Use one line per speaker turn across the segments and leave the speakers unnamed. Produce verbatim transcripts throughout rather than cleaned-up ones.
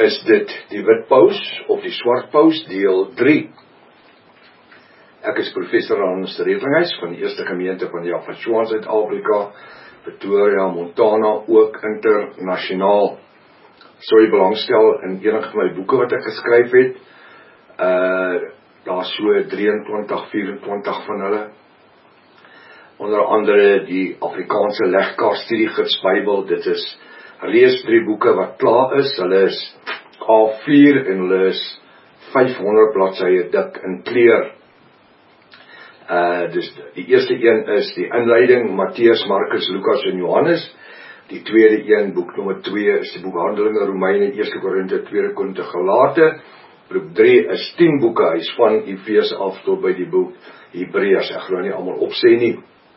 is dit die wit paus of die swart paus deel drie. Ek is professor Hans Redlinghuis van die Eerste Gemeente van Yafashua in Suid-Afrika, Pretoria, Montana, ook internasionaal. So jy belangstel in enige van my boeke wat ek geskryf het, uh, daar so drieëntwintig, vyfentwintig van hulle, onder andere die Afrikaanse legkaart studiegids Bybel, dit is lees drie boeke wat klaar is, hulle is A vier en hulle is vyfhonderd bladsye dik in kleur. Uh, dus die eerste een is die inleiding, Matteus, Markus, Lukas en Johannes. Die tweede een, boek nommer twee, is die boek Handelinge, Romeine, Eerste Korinte, Tweede Korinte, Galate. Boek drie is tien boeke, hy is van Efese af tot by die boek Hebreërs. Ek glo nie almal opsê nie.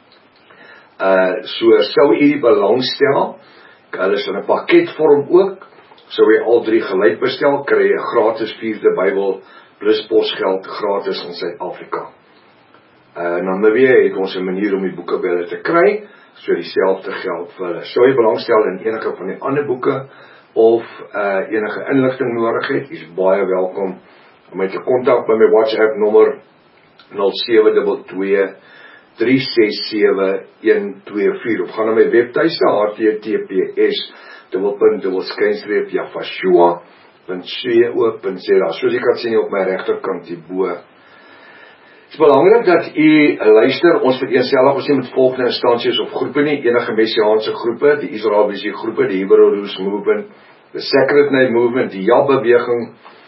Uh, so sou u die belangstel, hulle is in 'n pakketvorm ook, sou jy al drie gelyk bestel, kry jy 'n gratis vierde Bybel plus posgeld gratis in Suid-Afrika. Uh, Namibia het ons 'n manier om die boeke by hulle te kry, so dieselfde geld vir hulle. Sou jy belangstel in enige van die ander boeke, of uh, enige inligting nodig het, is baie welkom om my te kontak by my WhatsApp nommer nul sewe twee twee drie ses sewe een twee vier, of gaan na my webtuiste H T T P S dubbelpunt dubbelskynstreep yafashua punt co punt za. Soos jy kan sien op my regterkant hierbo. Het is belangrik dat u luister, ons vereenselwig ons nie met volgende instansies of groepe nie, enige messiaanse groepe, die Israeliese groepe, die Hebrew Roots Movement, the Sacred Night Movement, die Ja-beweging.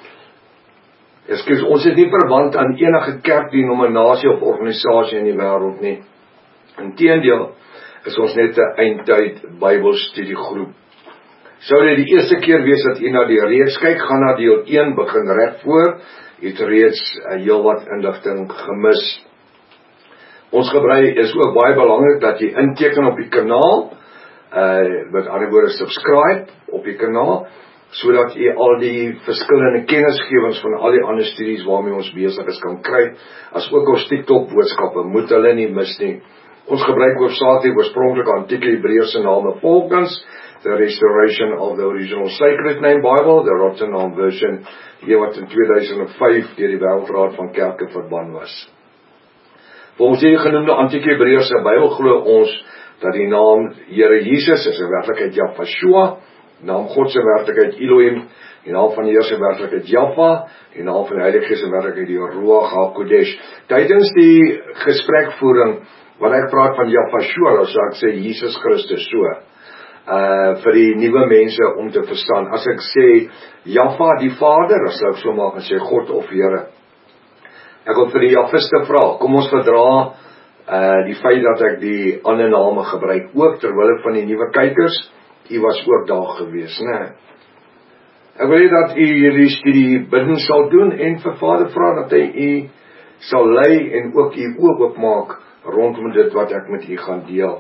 Ekskuus, ons is nie verwant aan enige kerk, denominasie of organisasie in die wêreld nie. Inteendeel is ons net 'n eindtyd Bybelstudiegroep. Sou dit die eerste keer wees dat u na die reeks kyk, gaan na deel een, begin reg voor. U het reeds uh, heel wat inligting gemis. Ons gebruik is ook baie belangrik dat jy inteken op die kanaal, uh, met ander woorde subscribe op die kanaal, sodat jy al die verskillende kennisgewings van al die ander studies waarmee ons besig is kan kry, as ook ons TikTok boodskappe, moet hulle nie mis nie. Ons gebruik hoofsaaklik oorspronklike antieke Hebreëse name volgens The Restoration of the Original Sacred Name Bible, the Rotterdam version, hier wat in twee duisend vyf deur die Wêreldraad van Kerke verban was. Volgens die genoemde antieke Hebreëse Bybel glo ons dat die naam Here Jesus is in werklikheid Yafashua, die naam God se werklikheid Elohim, die naam van die Here se werklikheid Jaffa, die naam van die Heilige Gees se werklikheid die Ruach HaKodesh. Tydens die gesprekvoering, wat ek praat van Yafashua, dan sal ek sê Jesus Christus so. Uh, vir die nuwe mense om te verstaan. As ek sê Jaffa die Vader, dan sal ek so maak en sê God of Here. Ek wil vir die Jaffiste vra, kom ons verdra uh, die feit dat ek die ander name gebruik, ook terwille van die nuwe kykers, u was ook daar gewees, né? Ek wil hê dat u hierdie studie bidden sal doen en vir Vader vra dat hy u sal lei en ook u oë oopmaak rondom dit wat ek met u gaan deel.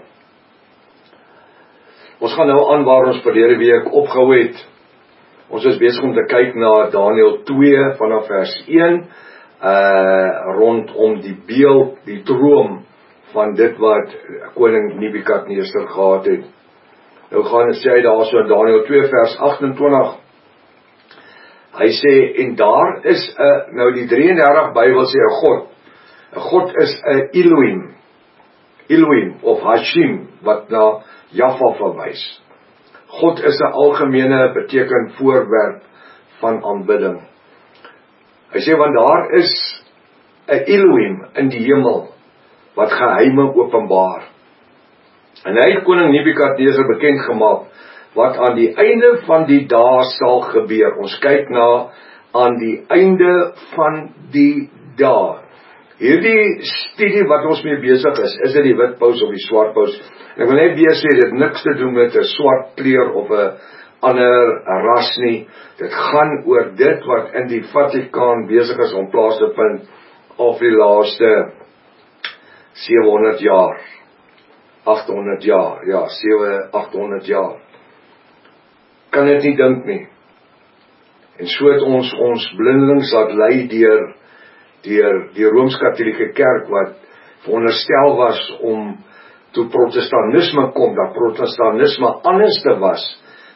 Ons gaan nou aan waar ons verlede week opgehou het. Ons is besig om te kyk na Daniël twee vanaf vers een, uh, rondom die beeld, die droom van dit wat koning Nebukadneser gehad het. Nou gaan sê hy daar so in Daniël twee vers agtentwintig. Hy sê, en daar is 'n, nou die drie en dertig Bybel sê 'n God. 'n God is 'n Elohim. Elohim of Hashim, wat na Jaffa verwys. God is 'n algemene beteken voorwerp van aanbidding. Hy sê, want daar is 'n Elohim in die hemel, wat geheime openbaar. En hy het koning Nebukadneser bekend gemaak, wat aan die einde van die dae sal gebeur. Ons kyk na aan die einde van die dae. Hierdie studie wat ons mee besig is, is dit die wit paus of die swart paus? Ek wil net weer sê, dit het niks te doen met 'n swart kleur of 'n ander ras nie. Dit gaan oor dit wat in die Vatikaan besig is om plaas te vind of die laaste sewehonderd jaar. agthonderd jaar, ja, sewe agthonderd jaar. Kan dit nie dink nie. En so het ons ons blindelings laat lei deur deur die Rooms-Katolieke Kerk wat veronderstel was om toe protestantisme kom, dat protestantisme anders te was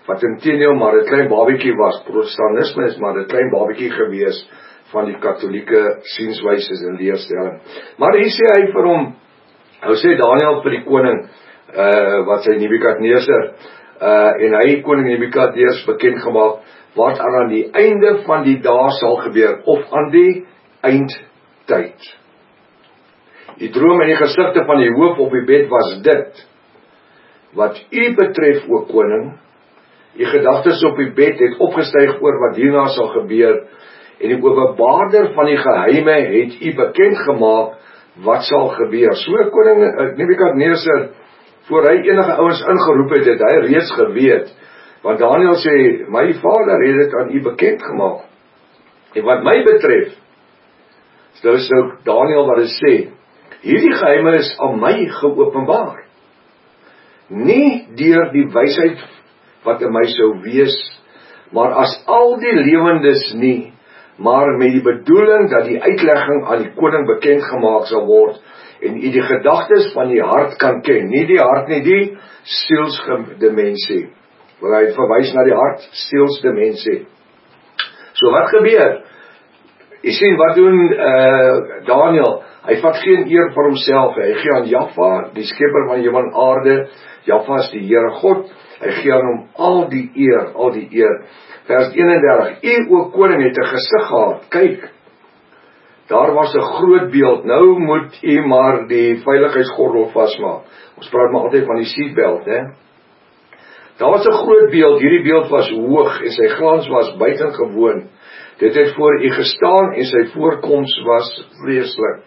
wat inteendeel maar 'n klein babietjie was. Protestantisme is maar 'n klein babietjie gewees van die katholieke sienswyse en leerstelling. Maar hier sê hy vir hom, nou sê Daniël vir die koning, uh, wat sy Nebukadneser, uh, en hy koning Nebukadneser bekend gemaak, wat aan die einde van die dae sal gebeur, of aan die eindtyd. Die droom en die gesigte van die hoof op die bed was dit, wat u betref, o koning, die gedagtes op die bed het opgestyg oor wat hierna sal gebeur, en die openbaarder van die geheime het u bekend gemaak, wat sal gebeur. So koning Nebukadneser, voor hy enige ouens ingeroep het, het hy reeds geweet, want Daniël sê, my vader het dit aan u bekend gemaak. En wat my betref, so is nou Daniël wat hy sê, hierdie geheime is aan my geopenbaar, nie deur die wysheid wat in my sou wees, maar as al die lewendes nie, maar met die bedoeling dat die uitlegging aan die koning bekend gemaak sal word, en u die gedagtes van die hart kan ken, nie die hart nie, die sielsdimensie, want hy verwys na die hart, sielsdimensie. So wat gebeur? Jy sien, wat doen uh, Daniël? Hy vat geen eer vir homself, hy gee aan Jahwe, die skepper van hemel en aarde, Jahwe is die Here God, hy gee aan hom al die eer, al die eer. Vers eenendertig, u o koning het 'n gesig gehad, kyk, daar was 'n groot beeld, nou moet u maar die veiligheidsgordel vasmaak. Ons praat maar altyd van die seatbelt, né? Daar was 'n groot beeld, hierdie beeld was hoog en sy glans was buitengewoon. Dit het voor u gestaan en sy voorkoms was vreeslik.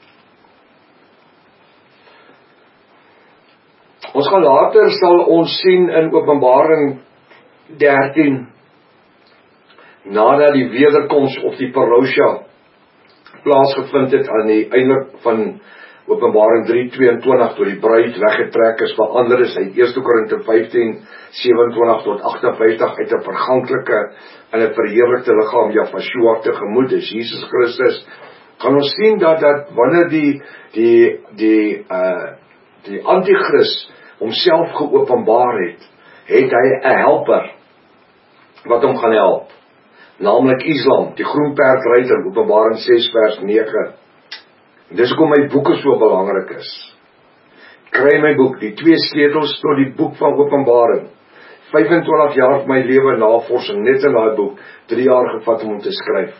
Ons gaan later sal ons sien in Openbaring dertien, nadat die wederkoms of die parousia plaasgevind het aan die einde van Openbaring drie tweeëntwintig, toe die bruid weggetrek is, verander is uit eerste Korinte vyftien sewenentwintig tot agtenvyftig uit 'n verganklike en 'n verheerlikte liggaam Jahwe tegemoet is, Jesus Christus, kan ons sien dat dat wanneer die die die uh, die antichrist homself geopenbaar het, het hy 'n helper wat hom gaan help, naamlik Islam, die groenperdryter, Openbaring ses vers nege. Dis hoekom my boeke so belangrik is. Kry my boek, die twee sleutels tot die boek van Openbaring. vyfentwintig jaar van my lewe navorsing, net in daai boek, drie jaar gevat om hom te skryf.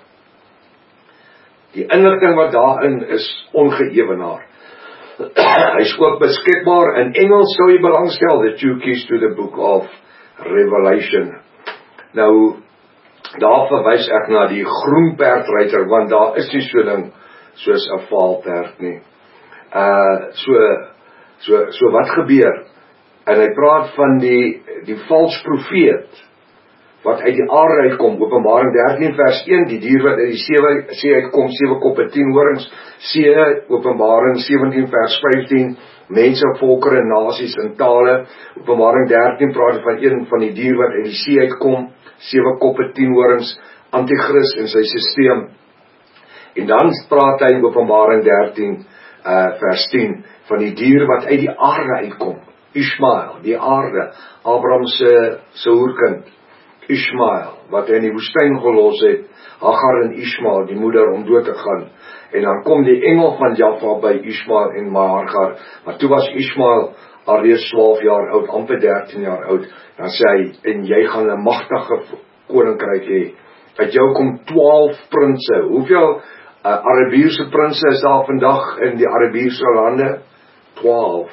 Die inligting wat daarin is ongeëwenaar. Hy is ook beskikbaar in Engels, sou jy belangstel, The Two Keys to the Book of Revelation. Nou, daar verwys ek na die groenperdryter, want daar is nie so ding soos 'n vaalperd nie. Uh, so, so, so wat gebeur? En hy praat van die, die vals profeet, wat uit die aarde uitkom, Openbaring dertien vers een, die dier wat uit die see, see uitkom, sewe koppe, tien horings, see, Openbaring sewentien vers vyftien, mense, volkere, nasies en tale, Openbaring dertien praat van een van die dier wat uit die see uitkom, sewe koppe, tien horings, antichrist en sy systeem. En dan praat hy in Openbaring dertien uh, vers tien, van die dier wat uit die aarde uitkom, Ishmael, die aarde, Abraham se, se hoerkind, Ishmael, wat hy in die woestyn gelos het, Hagar en Ishmael, die moeder, om dood te gaan. En dan kom die engel van Jahwe by Ishmael en Hagar, maar toe was Ishmael alreeds twaalf jaar oud, amper dertien jaar oud, dan sê hy, en jy gaan 'n magtige koninkryk hê. Uit jou kom twaalf prinse. Hoeveel uh, Arabiese prinse is daar vandag in die Arabiese lande? twaalf.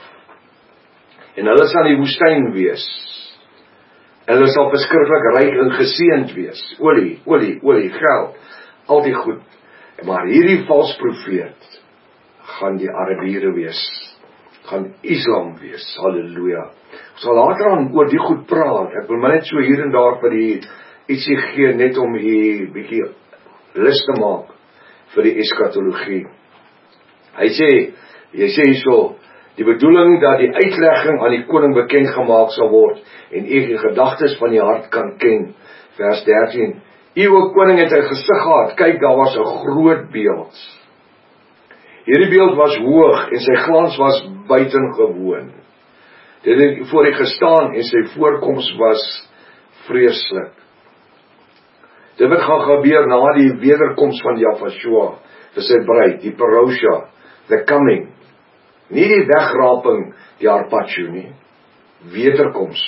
En hulle sal in die woestyn wees. En hulle sal beskiklik ryk en geseënd wees. Olie, olie, olie, geld, al die goed. Maar hierdie vals profeet gaan die Arabiere wees, gaan Islam wees, halleluja. Ons sal later aan oor die goed praat, ek wil maar net so hier en daar vir die ietsie gee, net om hier bietjie lus te maak vir die eskatologie. Hy sê, hy sê so, die bedoeling dat die uitlegging aan die koning bekend gemaak sal word, en u die gedagtes van die hart kan ken, vers dertien, u o koning het 'n gesig gehad, kyk, daar was 'n groot beeld. Hierdie beeld was hoog, en sy glans was buitengewoon. Dit het voor hy gestaan, en sy voorkoms was vreeslik. Dit wat gaan gebeur na die wederkoms van Jahweh vir sy bruid, die parousia, the coming. Nie die wegraping, die harpacho nie. Wederkoms.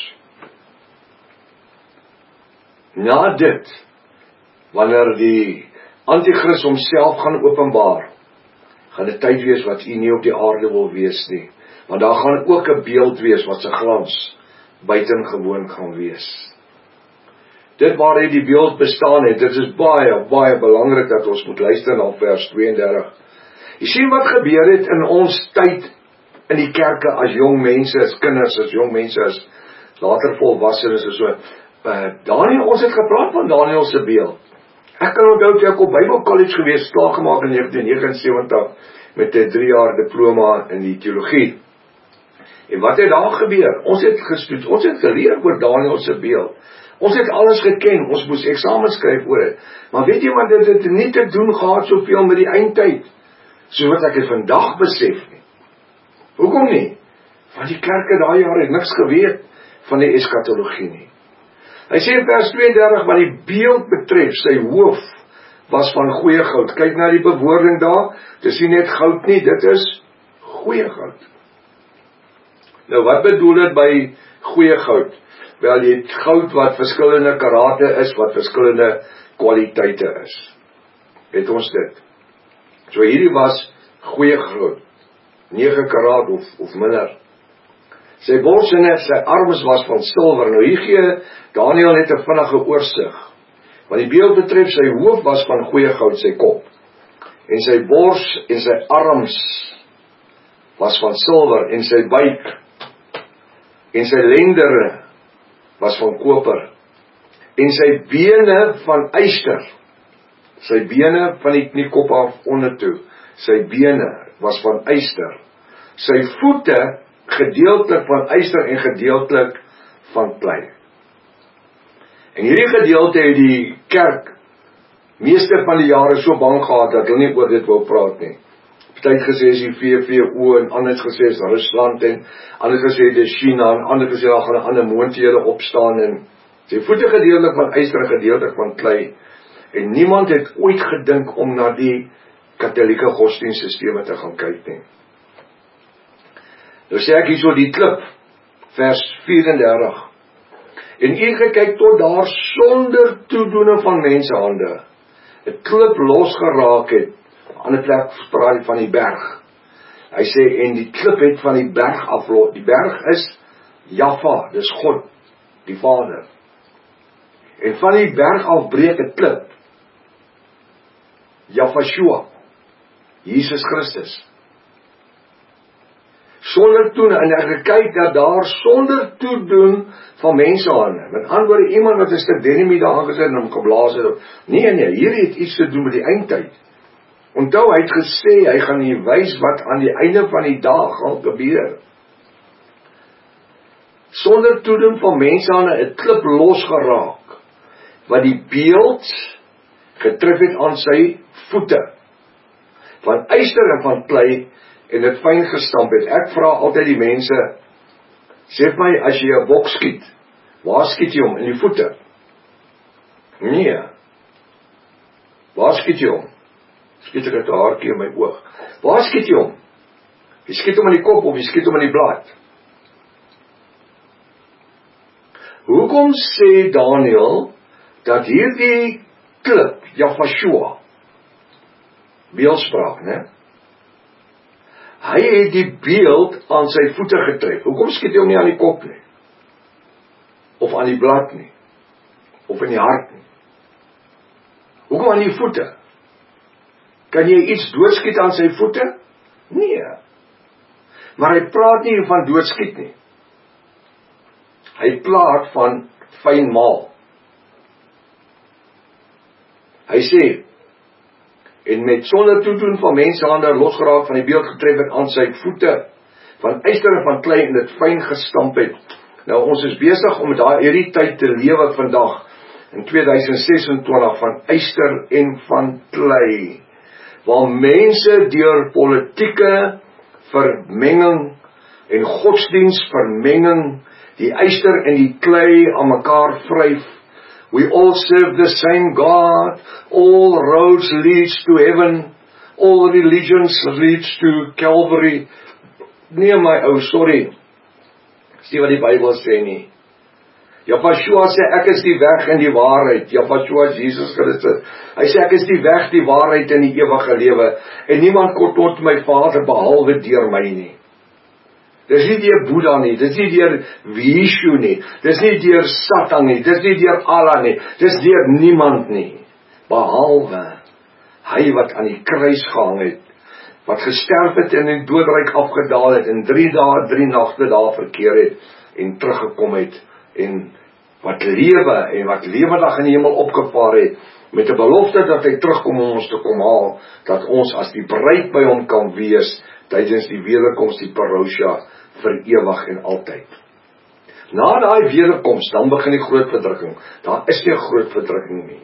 Na dit, wanneer die Antichrist homself gaan openbaar, gaan dit tyd wees wat u nie op die aarde wil wees nie. Want daar gaan ook 'n beeld wees wat sy glans buitengewoon gaan wees. Dit waar hy die beeld bestaan het, dit is baie, baie belangrik dat ons moet luister na vers tweeëndertig. Jy sien wat gebeur het in ons tyd in die kerke as jong mense, as kinders, as jong mense, as later volwassenes en so. Uh, Daniel, ons het gepraat van Daniel se beeld. Ek kan onthou toe ek op Bible College gewees, klaargemaak in negentien negenensewentig met 'n drie jaar diploma in die teologie. En wat het daar gebeur? Ons het gestudeer, ons het geleer oor Daniel se beeld. Ons het alles geken, ons moes eksamens skryf oor dit. Maar weet jy wat, dit het nie te doen gehad soveel met die eindtyd, so wat ek het vandag besef nie. Hoekom nie? Want die kerke daai jare het niks geweet van die eskatologie nie. Hy sê in vers tweeëndertig, wat die beeld betref, sy hoof was van goeie goud. Kyk na die bewoording daar, dit is nie net goud nie, dit is goeie goud. Nou wat bedoel dit by goeie goud? Wel, jy het goud wat verskillende karate is, wat verskillende kwaliteite is. Het ons dit? So hierdie was goeie goud, nege karaat of, of minder. Sy bors en sy arms was van silwer. Nou hier gee Daniel net 'n vinnige oorsig. Wat die beeld betref, sy hoof was van goeie goud, sy kop. En sy bors en sy arms was van silwer, en sy buik en sy lendere was van koper. En sy bene van yster. Sy bene van die kniekop af onder toe. Sy bene was van yster. Sy voete gedeeltelik van yster en gedeeltelik van klei. En hierdie gedeelte het die kerk meeste van die jare so bang gehad dat hulle nie oor dit wou praat nie. Party het gesê is die V V O en ander het gesê is Rusland en ander gesê dit is China en ander gesê daar gaan 'n ander moondhede opstaan en sy voete gedeeltelik van yster en gedeeltelik van klei. En niemand het ooit gedink om na die katholieke godsdienststelsels te gaan kyk nie. Nou sê ek hierso die klip, vers vyf-en-dertig. En u gekyk tot daar sonder toedoene van mensehande 'n klip losgeraak het. 'n Ander plek praat van die berg. Hy sê en die klip het van die berg aflos. Die berg is Jahwe, dis God, die Vader. En van die berg af breek 'n klip. Jahweh, Jesus Christus. Sonder toedoen, en ek gekyk dat daar sonder toedoen van mensehande, met ander woorde iemand wat 'n stuk dynamiet daar aangesit en hom geblaas het, nee nee, hier het iets te doen met die eindtyd. Onthou, hy het gesê, hy gaan nie wys wat aan die einde van die dag gaan gebeur. Sonder toedoen van mensehande 'n klip losgeraak, wat die beeld getref het aan sy voete, van yster en van klei, en dit fyn gestamp het. Ek vra altyd die mense, sê my, as jy 'n bok skiet, waar skiet jy hom? In die voete? Nee. Waar skiet jy hom? Skiet ek 'n haartjie in my oog. Waar skiet jy hom? Jy skiet hom in die kop of jy skiet hom in die blad. Hoekom sê Daniel dat hierdie klip, Jahweh, beeldspraak, né? Hy het die beeld aan sy voete getref. Hoekom skiet hy hom nie aan die kop nie? Of aan die blad nie? Of in die hart nie? Hoekom aan die voete? Kan jy iets doodskiet aan sy voete? Nee. Maar hy praat nie van doodskiet nie. Hy praat van fyn maal. Hy sê, en met sonder toedoen van mensehande losgeraak van die beeld getref het aan sy voete, van yster en van klei en dit fyn gestamp het. Nou ons is besig om daai hierdie tyd te lewe vandag, in tweeduisend sesentwintig, van yster en van klei, waar mense deur politieke vermenging en godsdienstvermenging die yster en die klei aan mekaar vryf. We all serve the same God. All roads leads to heaven. All religions leads to Calvary. Nee my ou, sorry. Sien wat die Bybel sê nie. Yahshua sê, ek is die weg en die waarheid. Yahshua is Jesus Christus. Hy sê, ek is die weg, die waarheid en die ewige lewe. En niemand kom tot my Vader behalwe deur my nie. Dis nie deur Boeddha nie, dis nie deur Vishu nie, dis nie deur Satan nie, dis nie deur Allah nie, dis deur niemand nie. Behalwe hy wat aan die kruis gehang het, wat gesterf het en in die doodryk afgedaal het, en drie dae, drie nagte daar verkeer het, en teruggekom het, en wat lewe, en wat lewendig in die hemel opgevaar het, met 'n belofte dat hy terugkom om ons te kom haal, dat ons as die bruid by hom kan wees, tydens die wederkoms, die parousia, vir ewig en altyd. Na daai wederkoms, dan begin die groot verdrukking. Daar is nie 'n groot verdrukking nie.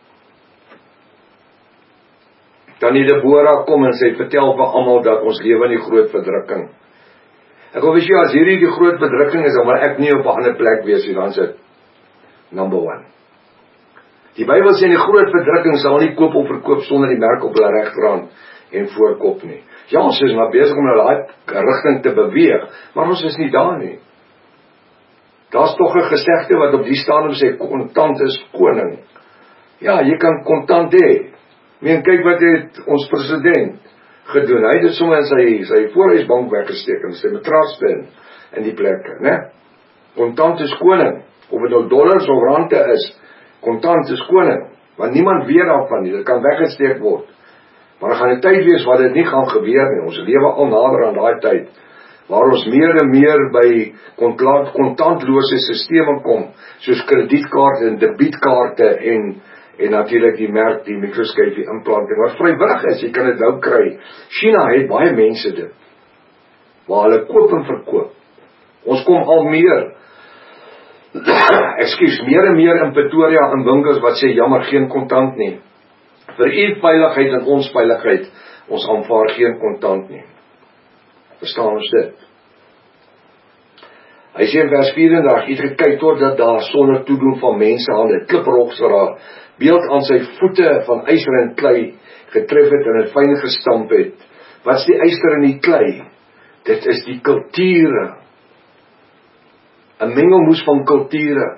Dan die Deborah kom en sê, vertel vir almal dat ons lewe in die groot verdrukking. Ek wil sê, as hierdie die groot verdrukking is, dan wil ek nie op 'n ander plek wees, dan is dit number one. Die Bybel sê, die groot verdrukking sal nie koop of verkoop sonder die merk op hulle regterhand en voorkop nie. Ja, ons is maar besig om na daai rigting te beweeg, maar ons is nie daar nie. Daar's tog 'n gesegde wat op die stadium sê, kontant is koning. Ja, jy kan kontant hê. Meen, kyk wat het ons president gedoen. Hy het dit sommer in sy, sy voorhuisbank weggesteek, en sy matraste in, in die plekke, né? Kontant is koning, of het nou dollars of rande is, kontant is koning, want niemand weet daarvan nie, dit kan weggesteek word. Maar er gaan 'n tyd wees waar dit nie gaan gebeur nie. Ons lewe al nader aan daai tyd, waar ons meer en meer by kontantlose sisteme kom, soos kredietkaarte en debietkaarte en, en natuurlik die merk, die microscope, die implanting, wat vrywillig is, jy kan dit nou kry. China het baie mense dit, waar hulle koop en verkoop. Ons kom al meer, ekskuus, meer en meer in Pretoria in winkels wat sê, jammer, geen kontant nie. Vir u veiligheid en ons veiligheid, ons aanvaar geen kontant nie. Verstaan ons dit? Hy sê in vers vyf-en-dertig, het gekyk totdat daar sonder toedoen van mensehande, kliprokseraar, beeld aan sy voete van yster en klei getref het en het fyn gestamp het. Wat is die yster en die klei? Dit is die kulture. 'n mengelmoes van kulture.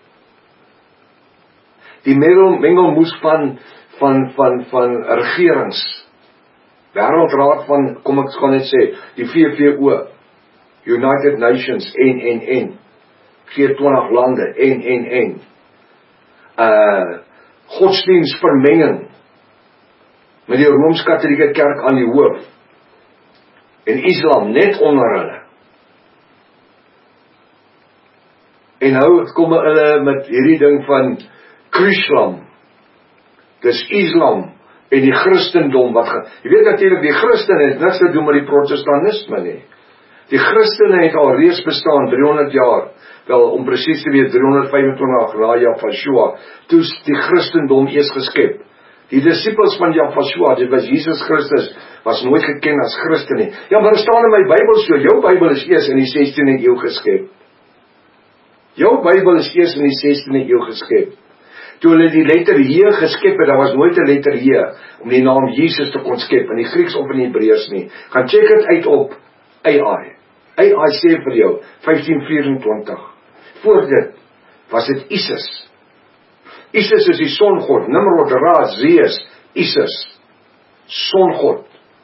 Die mengelmoes van van van van regerings. Wêreldraad van, kom ek gaan net sê, die V V O, United Nations, N N N, G twintig lande, N N N. Uh godsdienstvermenging met die Rooms-Katolieke Kerk aan die hoof en Islam net onder hulle. En nou kom hulle met hierdie ding van Chrislam. Dis Islam en die Christendom wat ge... Jy weet natuurlik, die Christen het niks te doen met die Protestantisme nie. Die Christene het al reeds bestaan driehonderd jaar, wel om presies te wees driehonderd vyf-en-twintig na Yahshua, toe die Christendom eers geskep. Die disippels van Yahshua, dit was Jesus Christus, was nooit geken as Christen nie. Ja, maar er staan in my Bybel so, jou Bybel is eers in die sestiende eeu geskep. Jou Bybel is eers in die sestiende eeu geskep. Toe hulle die letter J geskep het, daar was nooit 'n letter J om die naam Jesus te kon skep, in die Grieks of in die Hebreërs nie. Gaan check dit uit op A I. A I sê vir jou, vyftien vyf-en-twintig. Voor dit was dit Isis. Isis is die songod, Nimrod, Ra, Zeus, Isis, songod.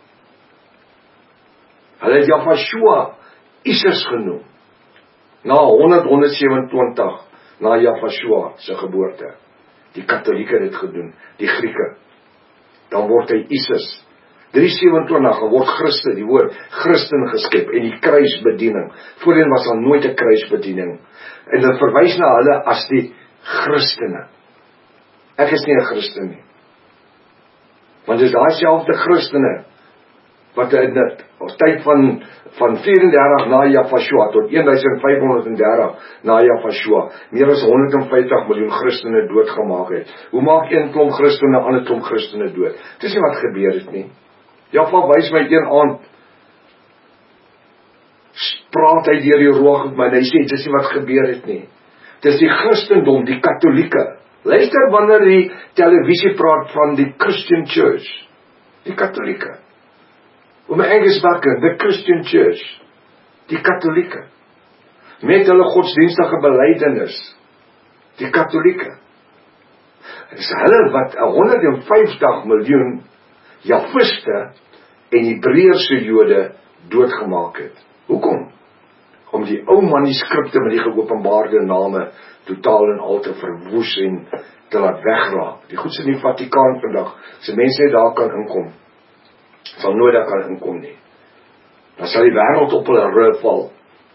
Hulle het Yahshua Isis genoem, na honderd, honderd sewe-en-twintig, na Yahshua se geboorte. Die Katolieke het dit gedoen, die Grieke. Dan word hy Isis. drie sewe-en-twintig, dan word Christen, die woord Christen geskep, en die kruisbediening. Voorheen was daar nooit 'n kruisbediening. En dit verwys na hulle as die Christene. Ek is nie 'n Christen nie. Want dit is daai selfde Christene, wat in dit, op tyd van, van vyf-en-dertig na Yahshua, tot duisend vyf honderd en dertig na Yahshua, meer as honderd en vyftig miljoen Christene doodgemaak het. Hoe maak een klomp Christene, ander klomp Christene dood? Dit is nie wat gebeur het nie. Jahshua wys my een aand, praat hy deur die roog met my, en hy sê, dis nie wat gebeur het nie. Dis die Christendom, die Katholieke. Luister wanneer die televisie praat van die Christian Church, die Katholieke. Om my Engels bakken, the Christian Church, die Katholieke. Met hulle godsdienstige belydenis, die Katholieke. Dis hulle wat honderd en vyftig miljoen Jafiste en Hebreërse Jode doodgemaak het. Hoekom? Om die ou manuskripte met die geopenbaarde name totaal en al te verwoes en te laat wegraak. Die goeds in die Vatikaan vandag, as mense daar kan inkom, sal nooit daar kan inkom nie. Dan sal die wêreld op hulle rug val.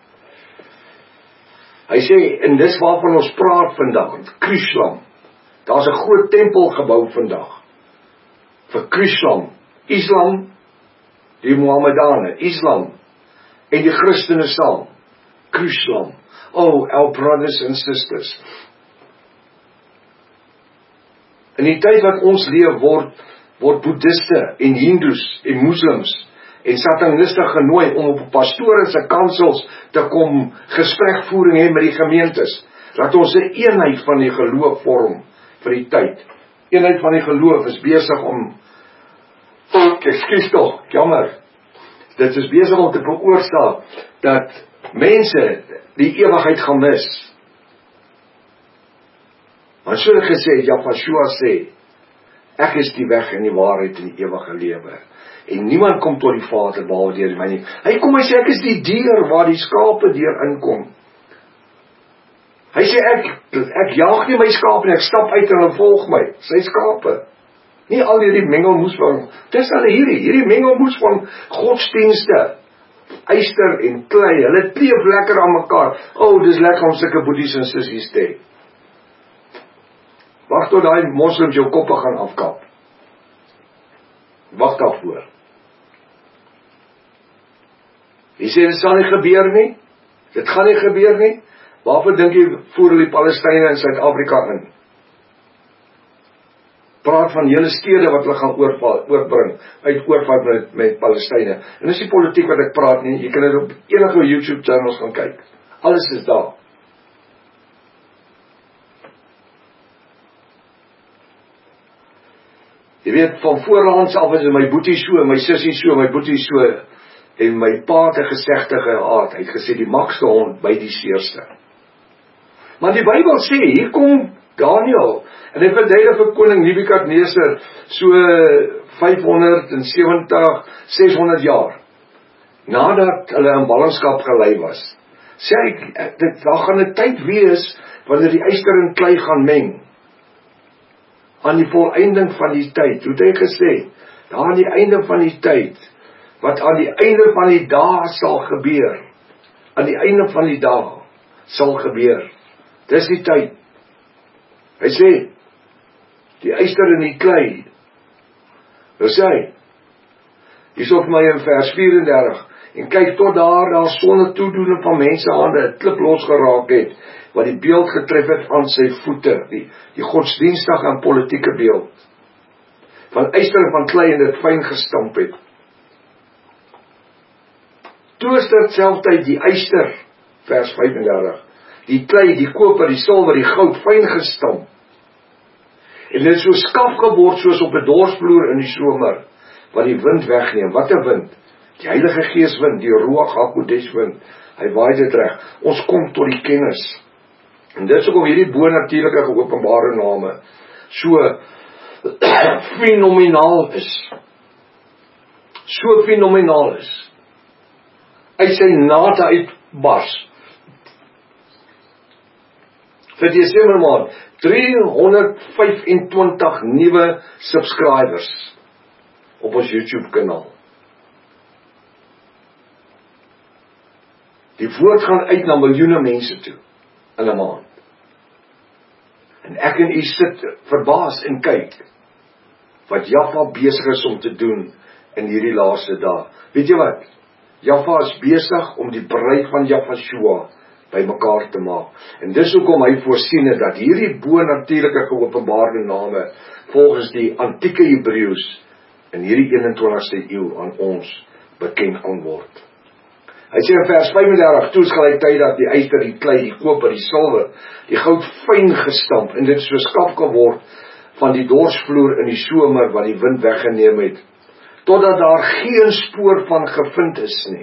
Hy sê, en dis waarvan ons praat vandag, Chrislam. Daar's 'n groot tempel gebou vandag vir Chrislam, Islam, die Mohammedane, Islam en die Christene saam. Chrislam. Oh, our brothers and sisters. In die tyd wat ons leef word word boeddhiste en hindoes en moslims en sataniste genooi om op pastore se kansels te kom gesprekvoering hê met die gemeentes. Laat ons 'n eenheid van die geloof vorm vir die tyd. Eenheid van die geloof is besig om ekskuus tog, jammer. Dit is besig om te veroorsaak dat mense die ewigheid gaan mis. Maar soos gesê, Yahshua sê, ek is die weg en die waarheid en die ewige lewe. En niemand kom tot die Vader behalwe deur my nie. Hy kom, hy sê, ek is die deur waar die skape deur inkom. Hy sê, ek, ek jaag nie my skape nie, ek stap uit en hulle volg my, sy skape. Nie al hierdie mengelmoes van, dis al hierdie, hierdie mengelmoes van godsdienste, yster en klei, hulle kleef lekker aan mekaar. Oh, dis lekker om sulke boeties en sissies te hê. Wacht tot daai moslims jou koppe gaan afkap. Wacht daarvoor. Hy sê, dit sal nie gebeur nie, dit gaan nie gebeur nie. Waarvoor dink jy voer die Palestynë in Suid-Afrika in? Praat van hele stede wat hulle gaan oorval, oorbring, uit oorval met, met Palestynë. En dis die politiek wat ek praat nie, jy kan dit op enige YouTube channels gaan kyk. Alles is daar. Jy weet, van voorlands af is my boetie so, my sussie so, my boetie so, en my pa het 'n gesegde gehad, hy het gesê, die makste hond by die seerste. Maar die Bybel sê, hier kom Daniël, en hy verduidelik vir koning Nebukadneser so vyfhonderdsewentig, seshonderd jaar, nadat hulle in ballingskap gelei was. Sê hy, dit, daar gaan 'n tyd wees, wanneer die yster en klei gaan meng, aan die volleinding van die tyd, hoe het hy gesê, daar aan die einde van die tyd, wat aan die einde van die dae sal gebeur, aan die einde van die dae sal gebeur, dis die tyd. Hy sê, die yster en die klei, nou sê hy, hier is op my in vers vyf-en-dertig, en kyk tot daar, daar sonder toedoening van mense hande, het klip losgeraak het, wat die beeld getref het aan sy voete, die, die godsdienstige en politieke beeld, van yster en van klei en dit fyn gestamp het. Toe is dit selfs die yster, vers vyf-en-dertig, die klei, die koper, die silwer, die goud, fyn gestamp, en dit is so skaf geword, soos op 'n dorsvloer in die somer, wat die wind wegneem. Wat 'n wind? Die Heilige Gees wind, die Ruach HaKodesh wind, hy waai dit reg, ons kom tot die kennis, en dit is ook om hierdie bonatuurlike geopenbare name, so fenomenaal is, so fenomenaal is, uit sy nate uitbars, vir Desember maand, driehonderdvyf-en-twintig nuwe subscribers, op ons YouTube kanaal. Die woord gaan uit na miljoene mense toe, in 'n maand. En ek en u sit verbaas en kyk, wat Jaffa besig is om te doen, in hierdie laaste dae. Weet jy wat? Jaffa is besig om die bruid van Yahshua by mekaar te maak. En dis hoekom hy voorsien het, dat hierdie bonatuurlike geopenbaarde name, volgens die antieke Hebreëus, in hierdie eenentwintigste eeu aan ons bekend kon word. Hy sê in vers vyf en dertig, toe is gelyktydig dat die yster, die klei, die koper, die silwer, die goud fyn gestamp, en dit is soos kaf geword van die dorsvloer in die somer wat die wind weggeneem het, totdat daar geen spoor van gevind is nie.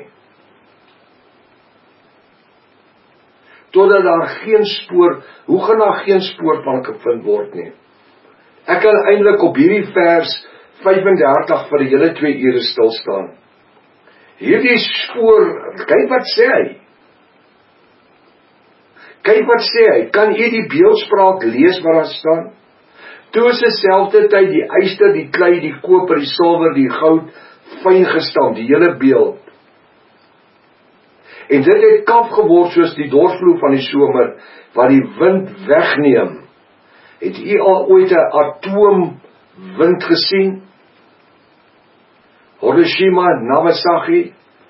Totdat daar geen spoor, hoe gaan daar geen spoor van gevind word nie? Ek kan eintlik op hierdie vers vyf en dertig vir die hele twee ure stil staan. Hierdie spoor, kyk wat sê hy. Kyk wat sê hy, kan jy die beeldspraak lees waar daar staan? Toe is dieselfde tyd die yster, die klei, die koper, die silwer, die goud, fyn gestamp, die hele beeld. En dit het kaf geword soos die dorsvloer van die somer, wat die wind wegneem. Het u al ooit 'n atoomwind gesien? Hiroshima, Nagasaki?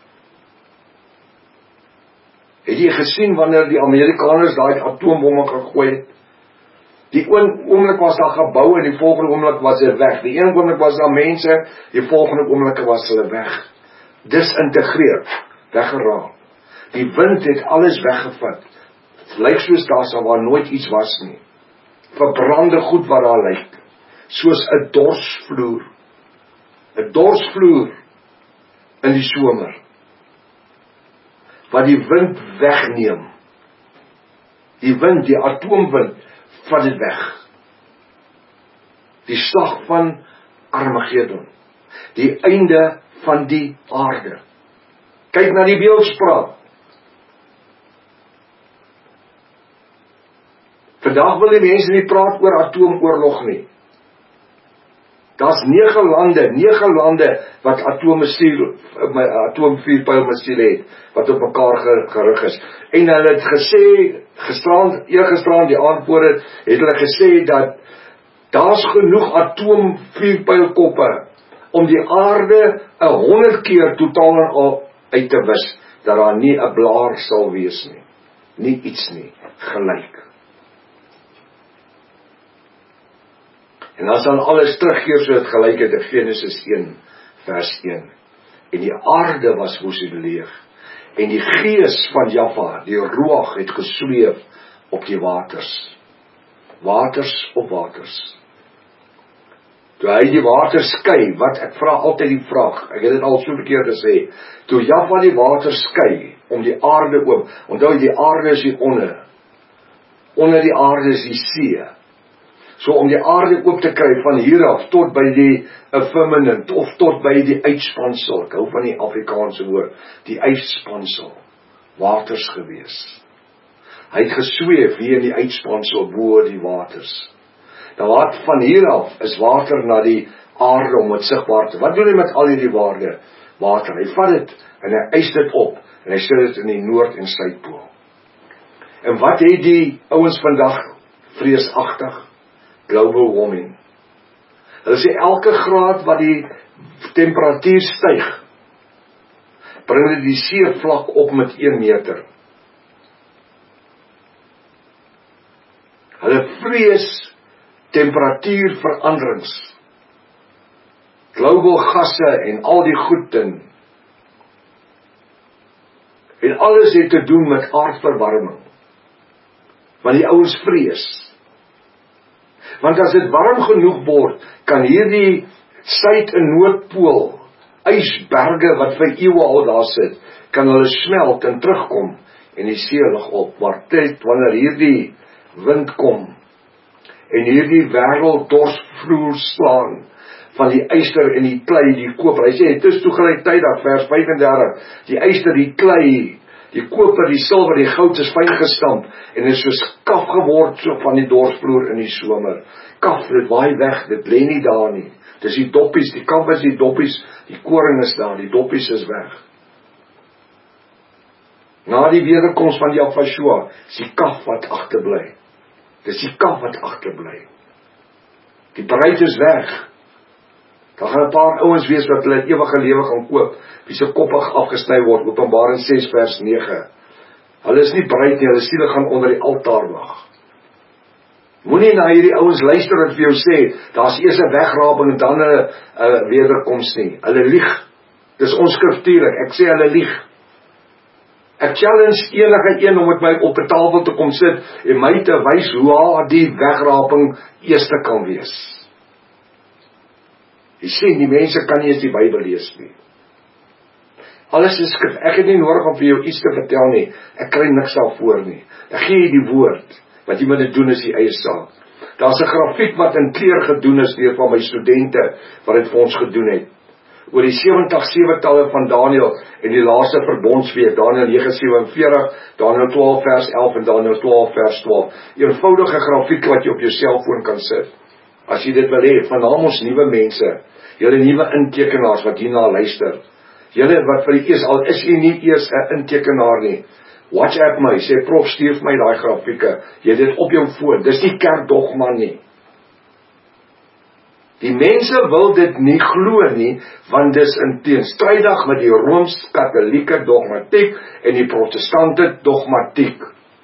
Het jy gesien wanneer die Amerikaners daai atoombomme gegooi het? Die oomblik was daar gebou en die volgende oomblik was dit weg. Die een oomblik was daar mense, die volgende oomblik was hulle weg. Disintegreer, weggeraak. Die wind het alles weggevat. Het lyk soos daar sal waar nooit iets was nie. Verbrande goed wat daar lyk. Soos 'n dorsvloer. 'n Dorsvloer in die somer. Wat die wind wegneem. Die wind, die atoomwind, vat dit weg. Die slag van Armageddon. Die einde van die aarde. Kyk na die beeldspraak. Vandag wil die mense nie praat oor atoomoorlog nie. Daar's nege lande, nege lande wat atoommissiel, atoomvuurpylmissiel het, wat op mekaar gerig is. En hulle het gesê, gisterand, eergisterand die aanvoerder, het hulle gesê dat daar's genoeg atoomvuurpylkoppe om die aarde een honderd keer totaal en al uit te wis, dat daar nie 'n blaar sal wees nie. Nie iets nie, gelyk. En dan sal alles terugkeer so het gelyk het in Genesis een vers een. En die aarde was woes en leeg, en die gees van Jahwe, die Ruach, het gesweef op die waters. Waters op waters. Toe hy die waters skei, wat ek vra altyd die vraag, ek het dit al so 'n keer gesê, toe Jahwe die waters skei om die aarde oop, onthou die aarde is hier onder. Onder die aarde is die see. So om die aarde oop te kry van hier af tot by die firmament of tot by die uitspansel, ek hou van die Afrikaanse woord, die uitspansel, waters gewees. Hy het gesweef hier in die uitspansel bo die waters. Nou wat van hier af is water na die aarde om het sigbaar te. Wat doen hy met al hierdie waarde? Water. Hy vat dit en hy eis dit op en hy sit dit in die noord en suidpool. En wat het die ouens vandag vreesagtig? Global warming. Hulle sê elke graad wat die temperatuur styg, bring dit die seevlak op met een meter. Hulle vrees temperatuurveranderings. Global gasse en al die goed in. En alles het te doen met aardverwarming. Want die ouens vrees. Want as dit warm genoeg word, kan hierdie suid- en noordpool, ysberge wat vir eeue al daar sit, kan hulle smelt en terugkom en die see lig op. Maar tyd wanneer hierdie wind kom en hierdie wêreld dorsvloer slaan van die yster en die klei, die koper. Hy sê, het is toegelyktydig, vers vyf en dertig, die yster, die klei, die koper, die silwer, die goud is fyn gestamp en is soos kaf geword so van die dorsvloer in die somer. Kaf, dit waai weg, dit lê nie daar nie. Dis die doppies, die kaf is die doppies, die koring is daar, die doppies is weg. Na die wederkoms van Jahwe, is die kaf wat agterbly. Dis die kaf wat agterbly. Die bruid is weg. Daar gaan 'n paar ouens wees wat hulle ewige lewe gaan koop, wie se koppe afgesny word, Openbaring ses vers nege. Hulle is nie bruid nie, hulle siele gaan onder die altaar wag. Moenie na hierdie ouens luister wat vir jou sê, daar's eers 'n wegraping en dan 'n uh, wederkoms nie. Hulle lieg. Dis onskriftuurlik, ek sê hulle lieg. Ek challenge enige een om met my op 'n tafel te kom sit en my te wys hoe die wegraping eerste kan wees. Jy sien, die mense kan nie eens die Bybel lees nie. Alles is skrif. Ek het nie nodig om vir jou iets te vertel nie. Ek kry niks daarvoor nie. Ek gee jy die woord. Wat jy moet dit doen is die eie saak. Daar's 'n grafiek wat in kleur gedoen is deur van my studente wat dit vir ons gedoen het. Oor die sewentig sewe-talle van Daniël en die laaste verbondsweek, Daniël nege sewe en veertig, Daniël twaalf vers elf en Daniël twaalf vers twaalf. Eenvoudige grafiek wat jy op jou selfoon kan sit. As jy dit wil hê, van naam ons nuwe mense, julle nuwe intekenaars wat hierna luister. Julle wat vir die eers, al is jy nie eers 'n intekenaar nie. WhatsApp my, sê prof stuur vir my daai grafieke. Jy dit op jou foon. Dis nie kerkdogma nie. Die mense wil dit nie glo nie, want dis in teenstrydig met die Rooms-Katolieke dogmatiek en die protestante dogmatiek.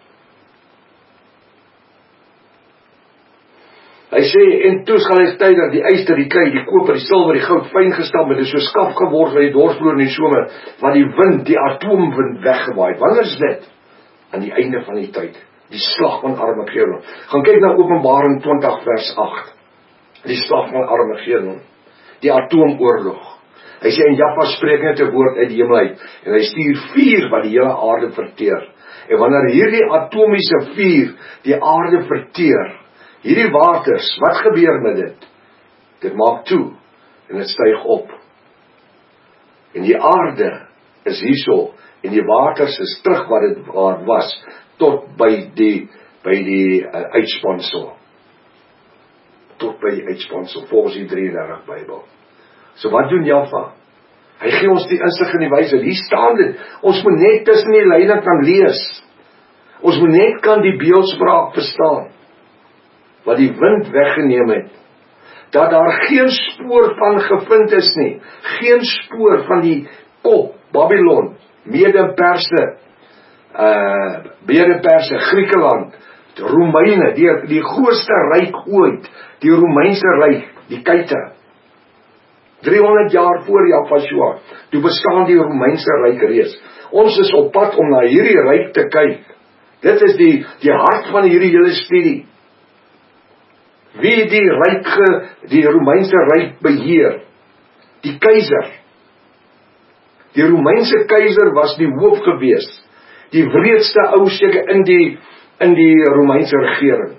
Hy sê, en toe sal hy tydig die yster, die klei, die koper, die silwer, die goud, fyn gestamp, dit is so skaf geword by die dorsvloer in die somer, wat die wind, die atoomwind weggewaai. Wanneer is dit? Aan die einde van die tyd. Die slag van Armageddon. Gaan kyk na Openbaring twintig vers agt. Die slag van Armageddon. Die atoomoorlog. Hy sê, en Jahwe spreek net 'n woord uit die hemel uit, en hy stuur vuur wat die hele aarde verteer. En wanneer hierdie atomiese vuur die aarde verteer, hierdie waters, wat gebeur met dit? Dit maak toe, en dit styg op. En die aarde is hierso, en die waters is terug wat dit waar was, tot by die, by die uh, uitspansel. Tot by die uitspansel, volgens die drieëndertig Bybel. So wat doen Jahwe? Hy gee ons die insig en die wysheid. Hier staan dit, ons moet net tussen die lyne kan lees. Ons moet net kan die beeldspraak verstaan. Wat die wind weggeneem het, dat daar geen spoor van gevind is nie, geen spoor van die kop, Babylon, Mede-Perse, uh, Mede-Perse, Griekeland, Romeine, die, die grootste ryk ooit, die Romeinse ryk, die Keite, driehonderd jaar voor Jahwe, toe bestaan die Romeinse ryk reeds. Ons is op pad om na hierdie ryk te kyk. Dit is die, die hart van hierdie hele studie. Wie die ryk, die Romeinse ryk beheer? Die keiser. Die Romeinse keiser was die hoof gewees, die wreedste ou seker in die in die Romeinse regering.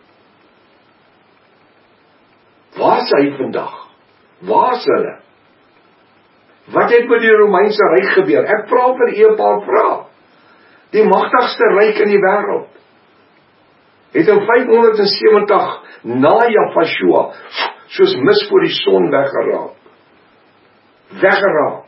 Waar is hy vandag? Waar is hulle? Wat het met die Romeinse ryk gebeur? Ek vra vir u 'n paar vrae. Die magtigste ryk in die wêreld het in vyfhonderd sewentig na Jahwe soos mis voor die son weggeraak. Weggeraak.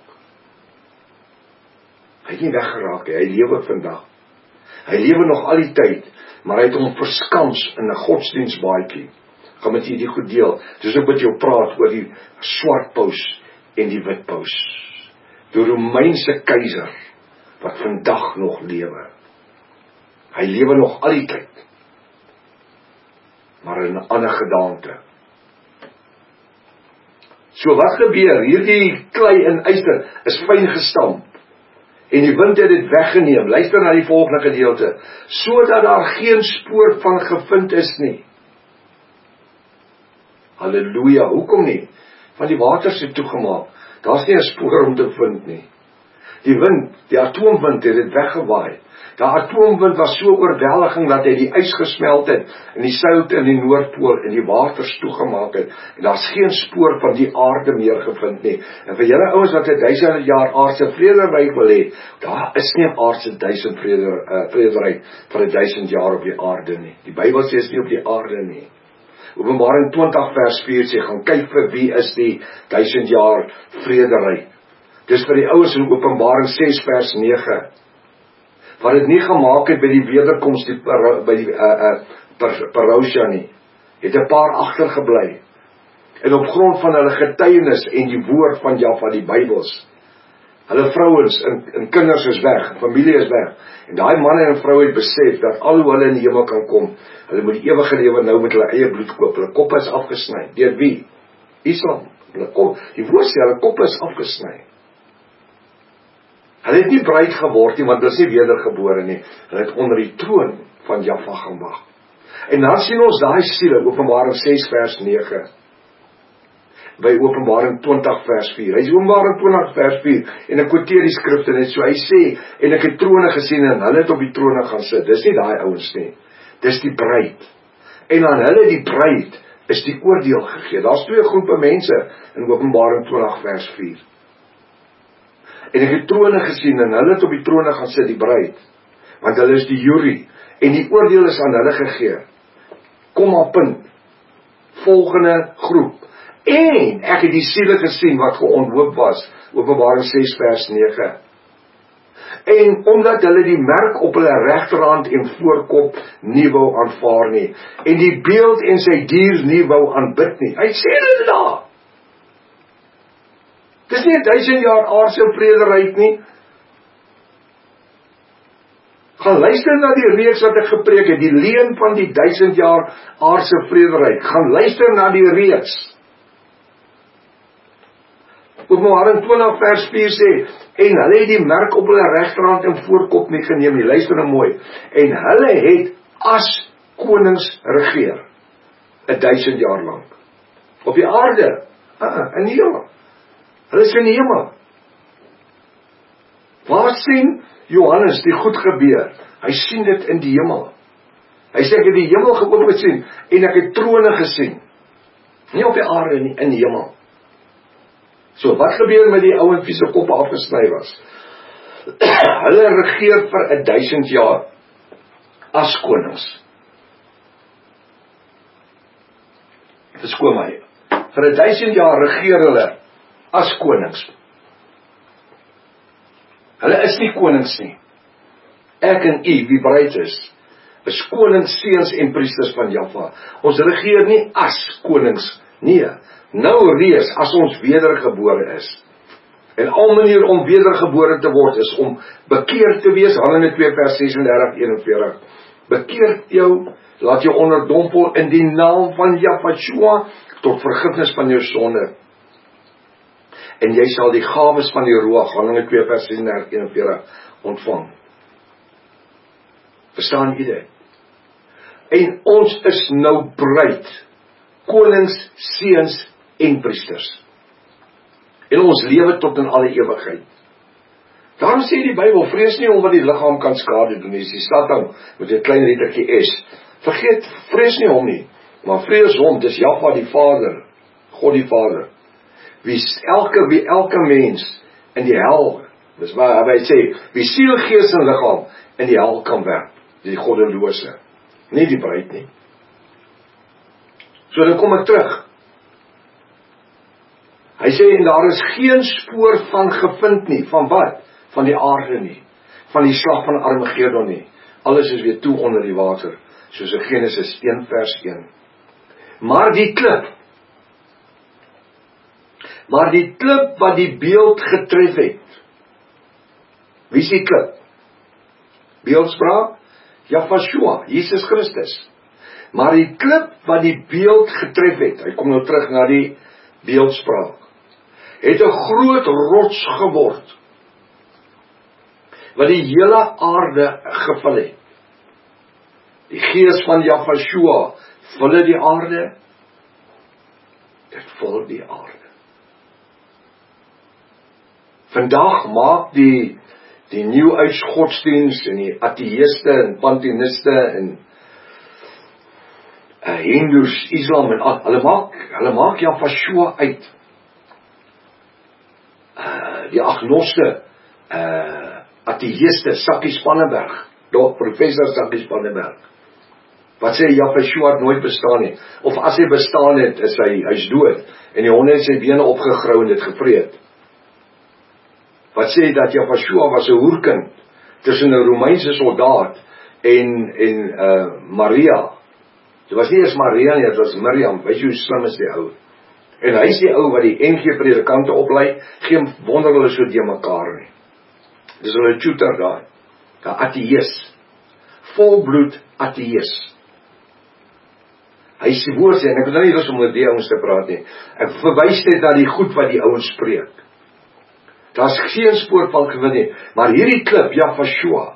Hy het nie weggeraak, hy lewe vandag. Hy lewe nog al die tyd, maar hy het hom verskans in 'n godsdienstbaadjie. Gaan met jy die goed deel. Dis ook met jou praat oor die swart paus en die wit paus. Die Romeinse keiser wat vandag nog lewe. Hy lewe nog al die tyd, maar in 'n ander gedaante. So wat gebeur? Hierdie klei en yster is fyn gestamp. En die wind het dit weggeneem. Luister na die volgende gedeelte. Sodat daar geen spoor van gevind is nie. Halleluja, hoekom nie? Want die waters het toegemaak. Daar's nie 'n spoor om te vind nie. Die wind, die atoomwind het dit weggewaai. Die atoomwind was so oorweldiging dat hy die ys gesmelt het en die sout in die Noordpool en die waters toegemaak het. En daar's geen spoor van die aarde meer gevind nie. En vir julle ouens wat 'n duisend jaar aardse vrederyk wil hê, daar is nie 'n aardse duisend vrede uh, vrederyk vir 'n duisend jaar op die aarde nie. Die Bybel sê is nie op die aarde nie. Openbaring twintig vers vier sê, gaan kyk vir wie is die duisend jaar vrederyk. Dis vir die ouens in Openbaring ses vers nege. Wat het nie gemaak het by die wederkoms die, by die uh, uh, parousia nie, het 'n paar agtergebly. En op grond van hulle getuienis en die woord van Jahwe, die Bybels, hulle vrouens en, en kinders is weg, familie is weg, en daai manne en vroue het besef dat al hoe hulle in die hemel kan kom, hulle moet die ewige lewe nou met hulle eie bloed koop. Hulle koppe is afgesny. Deur wie? Islam. Hulle kop, die woord sê hulle koppe is afgesny. Hulle het nie bruid geword nie, want hulle is nie wedergebore nie. Hulle het onder die troon van Jahwe gaan wag. En dan sien ons daai siele, Openbaring ses vers nege, by Openbaring twintig vers vier. Hy is Openbaring twintig vers vier, en ek quoteer die skrifte net so, hy sê, en ek het trone gesien, en hulle het op die trone gaan sit. Dis nie daai ouens nie, dis die bruid. En aan hulle die bruid is die oordeel gegee. Daar's twee groepe mense in Openbaring twintig vers vier. En ek het trone gesien, en hulle het op die trone gaan sit, die bruid, want hulle is die jury, en die oordeel is aan hulle gegee. Kom maar punt. Volgende groep. En ek het die siele gesien wat geonthoop was, Openbaring ses vers nege. En omdat hulle die merk op hulle regterhand en voorkop nie wou aanvaar nie, en die beeld en sy dier nie wou aanbid nie. Hy sê dit daar. Dis nie 'n duisend jaar aardse vrederyk nie. Gaan luister na die reeks wat ek gepreek het, die leuen van die duisend jaar aardse vrederyk. Gaan luister na die reeks. Openbaring twintig vers vier sê, en hulle het die merk op hulle regterhand en voorkop nie geneem nie. Luister nou mooi. En hulle het as konings regeer, 'n duisend jaar lank. Op die aarde, uh, in die hemel. Hulle is in die hemel. Waar sien Johannes die goed gebeur? Hy sien dit in die hemel. Hy sê, ek het die hemel geopen gesien, en ek het trone gesien. Nie op die aarde nie, in die hemel. So, wat gebeur met die ouens wie se koppe afgesny was? Hulle regeer vir 'n duisend jaar as konings. Verskoon my. Vir 'n duisend jaar regeer hulle as konings. Hulle is nie konings nie. Ek en u, wie bruid is, is konings, seuns en priesters van Jahwe. Ons regeer nie as konings, nee. Nou reeds, as ons wedergebore is. En al manier om wedergebore te word, is om bekeerd te wees, Handelinge twee vers sesendertig eenenveertig. Bekeerd jou, laat jou onderdompel in die naam van Jahwe, tot vergifnis van jou sonde. En jy sal die gawes van die Ruach, Handelinge twee vers sesendertig eenenveertig, ontvang. Verstaan jy dit? En ons is nou bruid, konings, seuns en priesters. En ons lewe tot in alle ewigheid. Daarom sê die Bybel, vrees nie om wat die liggaam kan skade doen nie. As die stad hang met 'n klein lettertjie S. Vergeet, vrees nie hom nie, maar vrees hom, dis Jahwe die Vader, God die Vader. Wie elke wie elke mens in die hel, dis waar hy sê, wie siel, gees en liggaam in die hel kan werp, die goddelose, nie die bruid nie. So dan kom ek terug. Hy sê, en daar is geen spoor van gevind nie, van wat? Van die aarde nie, van die slag van Armageddon nie. Alles is weer toe onder die water, soos in Genesis een vers een. Maar die klip, maar die klip wat die beeld getref het, wie is die klip? Beeldspraak? Jahwe, Jesus Christus. Maar die klip wat die beeld getref het, hy kom nou terug na die beeldspraak, het 'n groot rots geword, wat die hele aarde gevul het. Die gees van Jahwe vul die aarde, dit vul die aarde. Vandag maak die die nieuwuits godsdienst en die ateïste en pantheïste en uh, Hindoes, Islam en al, hulle maak hulle maak Jahwe uit. Uh, die agnoste uh, ateïste, Sakkie Spanneberg, dok professor Sakkie Spanneberg, wat sê Jahwe het nooit bestaan nie, of as hy bestaan het, is hy, hy is dood, en die honde het sy bene opgegrou en dit gevreet. Wat sê dat Jahwe was 'n hoerkind tussen 'n Romeinse soldaat en en uh, Maria. Dit was nie eens Maria nie, dit was Miriam. Weet jy hoe slim is die ou? En hy is die ou wat die N G predikante oplei, geen wonder hulle so die mekaar nie. Dis hulle tutor daar, 'n ateïs, volbloed ateïs. Hy sê woord sê, en ek wil nou nie lus om oor die ouens te praat nie, ek verwys net na die goed wat die ouens spreek. Daar's geen spoor van gewin nie, maar hierdie klip, Jafashua,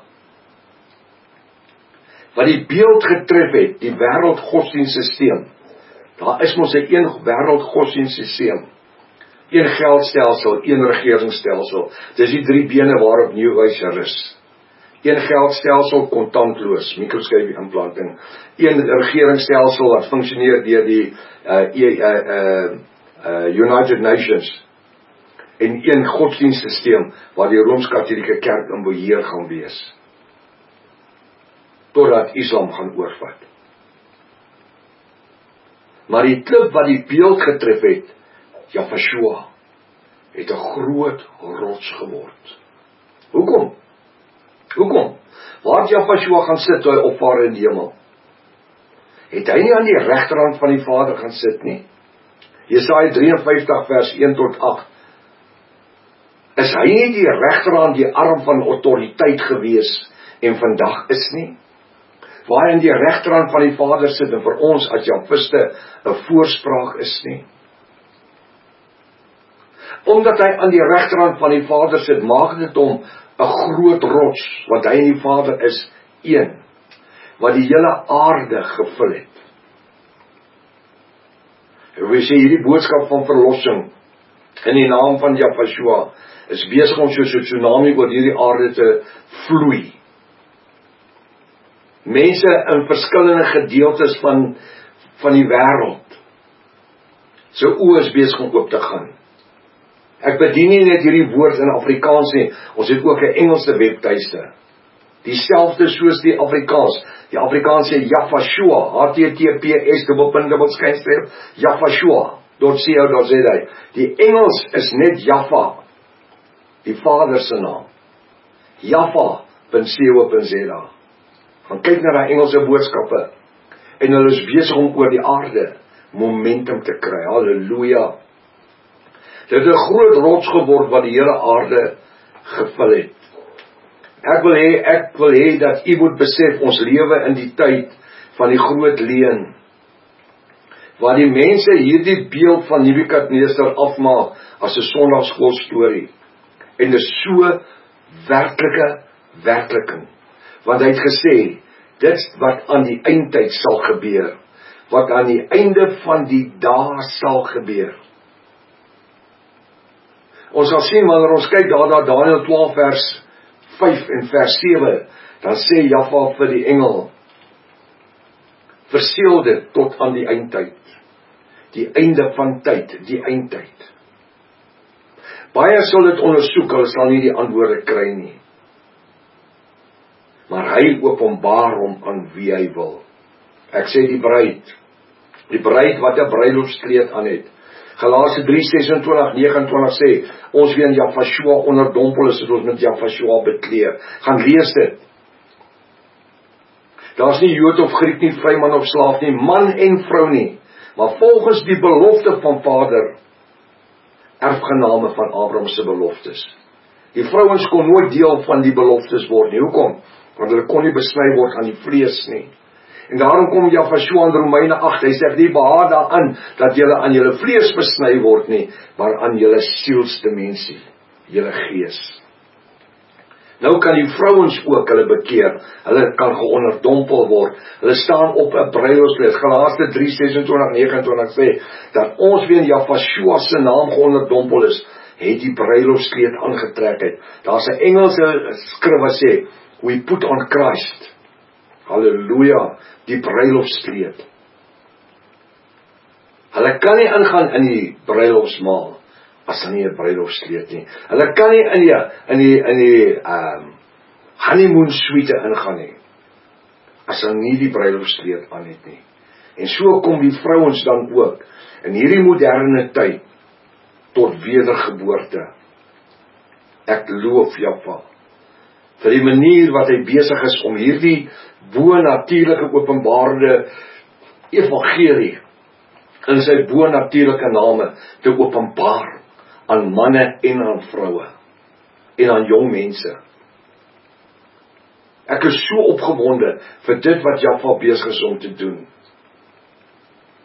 wat die beeld getref het, die wêreldgodsdienstsysteem, daar is mos 'n een wêreldgodsdienstsysteem, een geldstelsel, een regeringsstelsel, dis die drie bene waarop New Age rus. Een geldstelsel, kontantloos, mikroskypie implanting, een regeringsstelsel wat funksioneer deur die uh, uh, uh, uh, United Nations, en een godsdienstsysteem waar die Rooms-Katolieke Kerk in beheer gaan wees, totdat Islam gaan oorvat. Maar die klip wat die beeld getref het, Jafashua, het 'n groot rots geword. Hoekom? Hoekom? Waar het Jafashua gaan sit toe hy opvaar in die hemel? Het hy nie aan die regterhand van die Vader gaan sit nie? Jesaja drie en vyftig vers een tot agt. Is hy nie die regterhand, die arm van autoriteit gewees en vandag is nie? Waar hy aan die regterhand van die Vader sit en vir ons as Jafiste 'n voorspraak is nie? Omdat hy aan die regterhand van die Vader sit, maak dit hom 'n groot rots, want hy en die Vader is een, wat die hele aarde gevul het. En we sê hierdie boodskap van verlossing in die naam van Jafashua is besig om soos 'n tsunami oor hierdie aarde te vloei. Mense in verskillende gedeeltes van van die wêreld se oë is besig om oop te gaan. Ek bedien nie net hierdie woord in Afrikaans nie, ons het ook 'n Engelse webtuiste. Dieselfde soos die Afrikaans. Die Afrikaans sê Jafashua, H T T P S dubbelpunt skynstreep Jafashua dot co dot za. Die Engels is net Jaffa, die Vader se naam. Jaffa punt co punt za. Gaan kyk na daai Engelse boodskappe en hulle is besig om oor die aarde momentum te kry. Halleluja. Dit het 'n groot rots geword wat die hele aarde gevul het. Ek wil hê, ek wil hê dat u moet besef, ons lewe in die tyd van die groot leuen, waar die mense hierdie beeld van Nebukadneser afmaak as 'n Sondagskool storie. En dit is so werklike werkliking. Want hy het gesê, dit wat aan die eindtyd sal gebeur, wat aan die einde van die dae sal gebeur. Ons sal sien wanneer ons kyk daar na Daniël twaalf vers vyf en vers sewe, dan sê Jaffa vir die engel, verseël dit tot aan die eindtyd, die einde van tyd, die eindtyd. Baie sal dit ondersoek, hulle sal nie die antwoorde kry nie. Maar hy openbaar hom aan wie hy wil. Ek sê die bruid, die bruid wat 'n bruilofskleed aan het. Galasië drie sesentwintig negenentwintig sê, ons wie in Jafashua onderdompel is, het ons met Jafashua bekleed. Gaan lees dit. Daar's nie Jood of Griek nie, vryman of slaaf nie, man en vrou nie, maar volgens die belofte van Vader, erfgename van Abraham se beloftes. Die vrouens kon nooit deel van die beloftes word nie. Hoekom? Want hulle kon nie besny word aan die vlees nie. En daarom kom Jafashua in Romeine agt, hy sê nie behaag daaraan dat julle aan julle vlees besny word nie, maar aan julle sielsdimensie, julle gees. Nou kan die vrouens ook hulle bekeer, hulle kan geonderdompel word, hulle staan op 'n bruilofskleed. Galasië drie sesentwintig negenentwintig sê, dat ons weer in Jafashua se naam geonderdompel is, het die bruilofskleed aangetrek het. Daar's 'n Engelse skrif wat sê, we put on Christ. Halleluja, die bruilofskleed. Hulle kan nie ingaan in die bruilofsmaal as hulle nie 'n bruilofskleed nie. Hulle kan nie in die in die in die um, honeymoon suite ingaan nie as hulle nie die bruilofskleed aan het nie. En so kom die vrouens dan ook in hierdie moderne tyd tot wedergeboorte. Ek loof Jaffa vir die manier wat hy besig is om hierdie bo-natuurlike openbaarde evangelie in sy bo-natuurlike name te openbaar aan manne en aan vroue en aan jong mense. Ek is so opgewonde vir dit wat Jaffa besig is om te doen.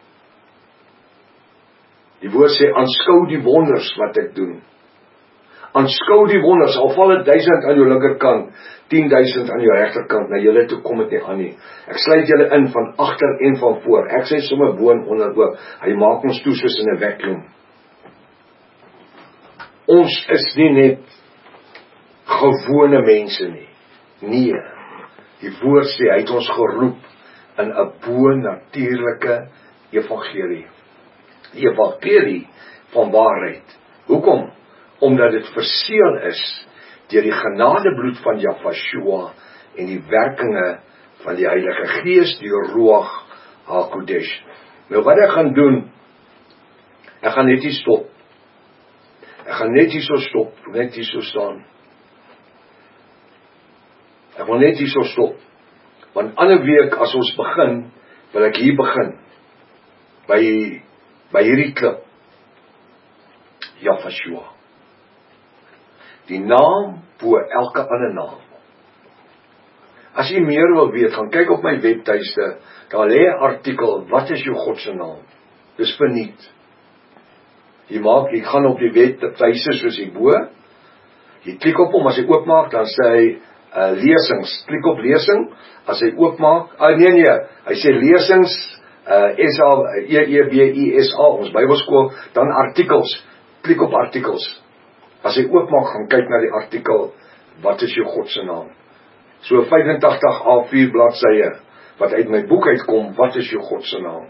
Die woord sê, aanskou die wonders wat ek doen. Aanskou die wonders, al val het duisend aan jou linkerkant, tien duisend aan jou regterkant, na julle toe kom het nie aan nie. Ek sluit julle in van agter en van voor. Ek sê sommer bo en onder ook. Hy maak ons toe soos in 'n vacuum. Ons is nie net gewone mense nie. Nee. Die woord sê, hy het ons geroep in 'n bo-natuurlike evangelie. Die evangelie van waarheid. Hoekom? Omdat dit verseël is deur die genadebloed van Jahweh en die werkinge van die Heilige Gees, die Ruach HaKodesh. Nou wat ek gaan doen, ek gaan net hier stop. Ek gaan net hier so stop, net hier so staan. Ek wil net hier so stop. Want ander week as ons begin, wil ek hier begin. By, by hierdie klip. Jahweh. Die naam bo elke ander naam. As jy meer wil weet, gaan kyk op my webtuiste, daar lê 'n artikel, wat is jou God se naam? Dis verniet. Jy maak, jy gaan op die webtuiste soos hierbo, jy klik op hom, as hy oopmaak, dan sê hy, uh, lesings, klik op lesing, as hy oopmaak, ah nee nee, hy sê lesings, uh, S A, E E B I S A, ons Bybelskool, dan artikels, klik op artikels. As hy oopmaak, gaan kyk na die artikel, wat is jou God se naam? So vyfentagtig A vier bladsye, wat uit my boek uitkom, wat is jou God se naam?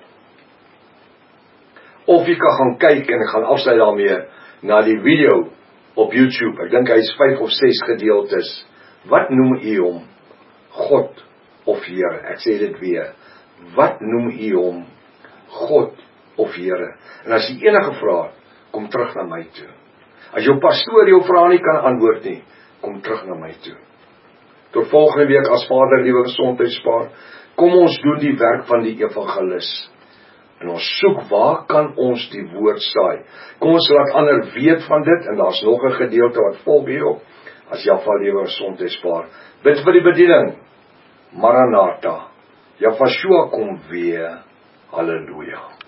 Of jy kan gaan kyk, en ek gaan afsluit daarmee, na die video op YouTube, ek dink hy is vyf of ses gedeeltes, wat noem u hom? God of Here? Ek sê dit weer, wat noem u hom? God of Here? En as jy enige vraag, kom terug na my toe. As jou pastoor jou vraag nie kan antwoord nie, kom terug na my toe. Tot volgende week, as Vader liewe gesondheid spaar, kom ons doen die werk van die evangelis. En ons soek, waar kan ons die woord saai? Kom ons laat ander weet van dit, en daar's nog 'n gedeelte wat volg hierop, as Jahweh liewe gesondheid spaar. Bid vir die bediening. Maranatha. Jahweh kom weer. Halleluja.